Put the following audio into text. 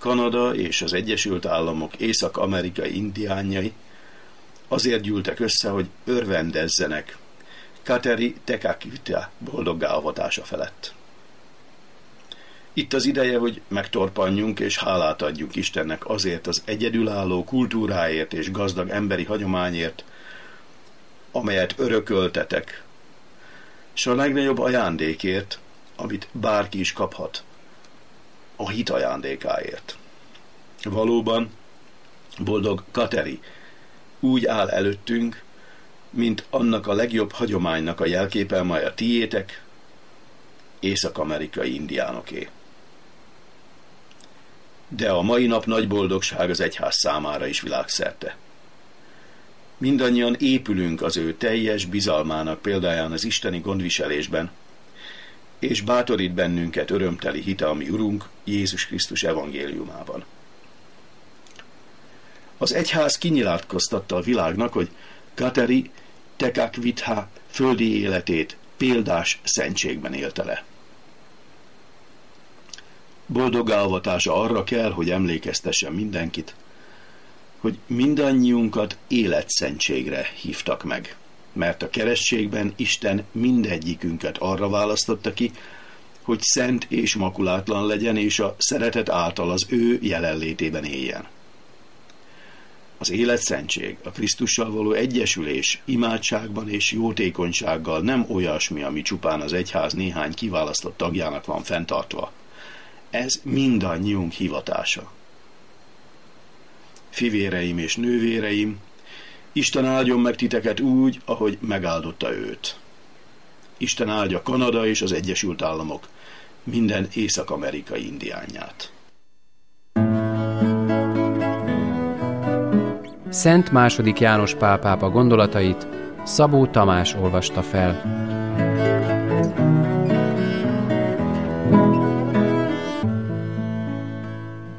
Kanada és az Egyesült Államok észak-amerikai indiánjai azért gyűltek össze, hogy örvendezzenek Kateri Tekakwitha boldoggá avatása felett. Itt az ideje, hogy megtorpanjunk és hálát adjunk Istennek azért az egyedülálló kultúráért és gazdag emberi hagyományért, amelyet örököltetek, és a legnagyobb ajándékért, amit bárki is kaphat, a hit ajándékáért. Valóban, boldog Kateri úgy áll előttünk, mint annak a legjobb hagyománynak a jelképe, mely a tiétek, észak-amerikai indiánoké. De a mai nap nagy boldogság az egyház számára is világszerte. Mindannyian épülünk az ő teljes bizalmának példáján az isteni gondviselésben, és bátorít bennünket örömteli hite a mi Urunk Jézus Krisztus evangéliumában. Az egyház kinyilatkoztatta a világnak, hogy Kateri Tekakwitha földi életét példás szentségben élte le. Boldoggá avatása arra kell, hogy emlékeztessen mindenkit, hogy mindannyiunkat életszentségre hívtak meg, mert a keresztségben Isten mindegyikünket arra választotta ki, hogy szent és makulátlan legyen, és a szeretet által az ő jelenlétében éljen. Az életszentség, a Krisztussal való egyesülés imádságban és jótékonysággal nem olyasmi, ami csupán az egyház néhány kiválasztott tagjának van fenntartva. Ez mindannyiunk hivatása. Fivéreim és nővéreim, Isten áldjon meg titeket úgy, ahogy megáldotta őt. Isten áldja Kanada és az Egyesült Államok minden észak-amerikai indiánját. Szent II. János Pál pápa gondolatait Szabó Tamás olvasta fel.